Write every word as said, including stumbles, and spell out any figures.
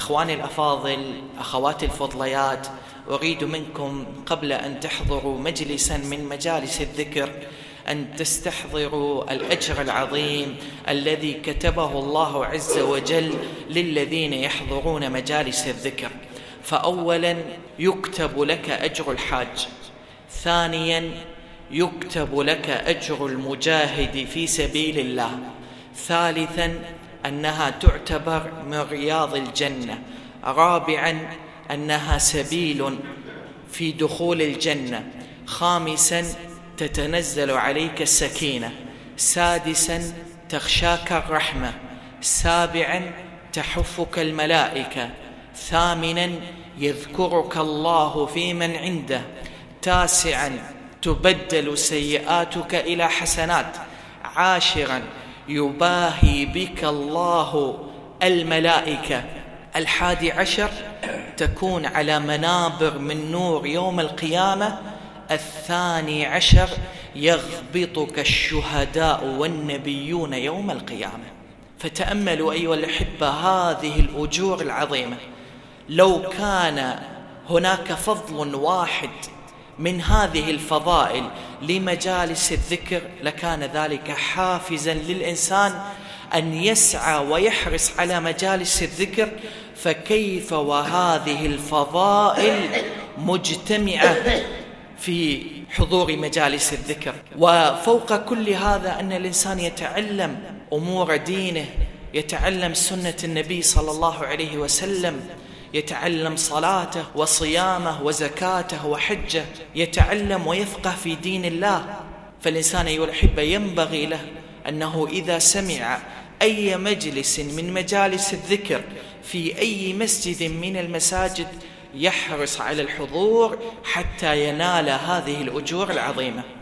إخواني الأفاضل، أخواتي الفضليات، أريد منكم قبل أن تحضروا مجلسا من مجالس الذكر أن تستحضروا الأجر العظيم الذي كتبه الله عز وجل للذين يحضرون مجالس الذكر. فأولا يكتب لك أجر الحاج، ثانيا يكتب لك أجر المجاهد في سبيل الله، ثالثا أنها تعتبر من رياض الجنة، رابعا أنها سبيل في دخول الجنة، خامسا تتنزل عليك السكينة، سادسا تخشاك الرحمة، سابعا تحفك الملائكة، ثامنا يذكرك الله في من عنده، تاسعا تبدل سيئاتك إلى حسنات، عاشرا يباهي بك الله الملائكة، الحادي عشر تكون على منابر من نور يوم القيامة، الثاني عشر يغبطك الشهداء والنبيون يوم القيامة. فتأملوا أيها الأحبة هذه الأجور العظيمة. لو كان هناك فضل واحد من هذه الفضائل لمجالس الذكر لكان ذلك حافزا للإنسان أن يسعى ويحرص على مجالس الذكر، فكيف وهذه الفضائل مجتمعة في حضور مجالس الذكر. وفوق كل هذا أن الإنسان يتعلم أمور دينه، يتعلم سنة النبي صلى الله عليه وسلم، يتعلم صلاته وصيامه وزكاته وحجه، يتعلم ويفقه في دين الله. فالإنسان أيها الأحبة ينبغي له أنه إذا سمع أي مجلس من مجالس الذكر في أي مسجد من المساجد يحرص على الحضور حتى ينال هذه الأجور العظيمة.